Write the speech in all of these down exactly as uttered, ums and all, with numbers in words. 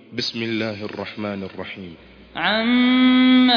بسم الله الرحمن الرحيم. عم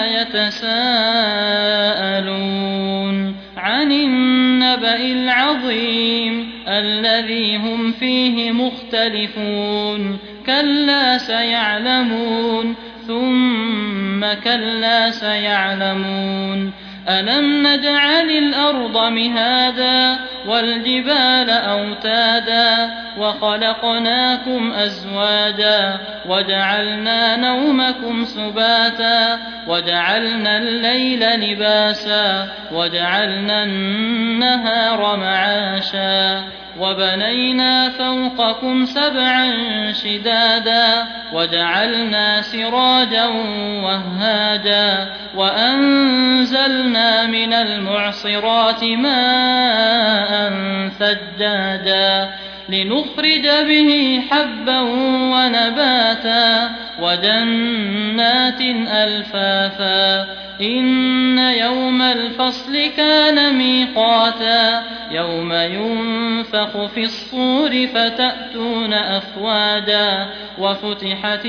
يتساءلون عن النبأ العظيم الذي هم فيه مختلفون كلا سيعلمون ثم كلا سيعلمون ألم نجعل الأرض مهادا والجبال أوتادا وخلقناكم أزواجا وجعلنا نومكم سباتا وجعلنا الليل لباسا وجعلنا النهار معاشا وبنينا فوقكم سبعا شدادا وجعلنا سراجا وهاجا وأنزلنا من المعصرات ماء ثجاجا لنخرج به حبا ونباتا وجنات ألفافا إن يوم الفصل كان ميقاتا يوم ينفخ في الصور فتأتون أفواجا وفتحت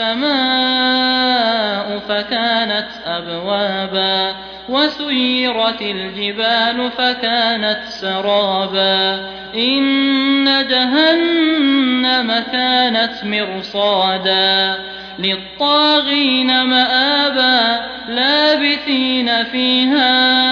السماء فكانت أبوابا وسيرت الجبال فكانت سرابا إن جهنم كانت مرصادا للطاغين مآبا لابثين فيها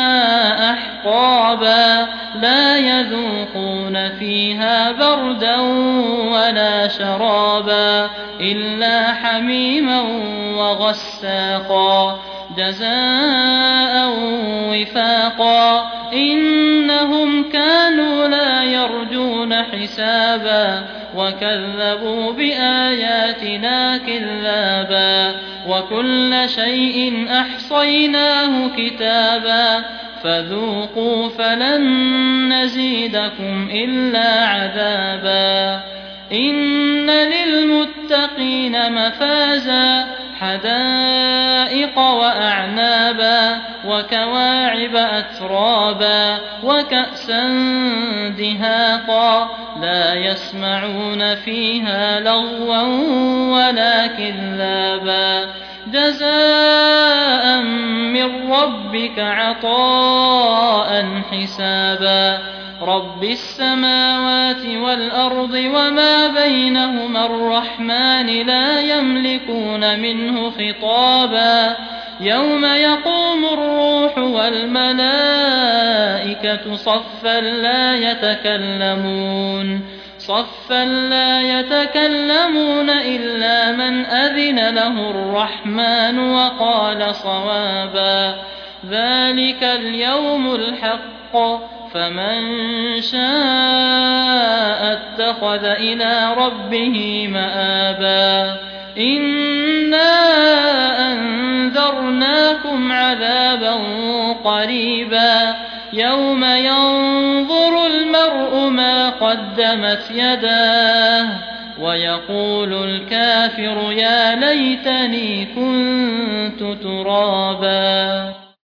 أحقابا لا يذوقون فيها بردا ولا شرابا إلا حميما وغساقا جزاء وفاقا إنهم كانوا لا يرجون حسابا وكذبوا بآياتنا كذابا وكل شيء أحصيناه كتابا فذوقوا فلن نزيدكم إلا عذابا إن للمتقين مفازا حدائق وأعنابا وكواعب أترابا وكأسا دهاقا لا يسمعون فيها لغوا ولا كذابا جزاء من ربك عطاء حسابا رب السماوات والأرض وما بينهما الرحمن لا يملكون منه خطابا يوم يقوم الروح والملائكة صفا لا يتكلمون صفا لا يتكلمون إلا من أذن له الرحمن وقال صوابا ذلك اليوم الحق فمن شاء اتخذ إلى ربه مآبا إنا أنذرناكم عذابا قريبا يوم ينظر المرء ما قدمت يداه ويقول الكافر يا ليتني كنت ترابا.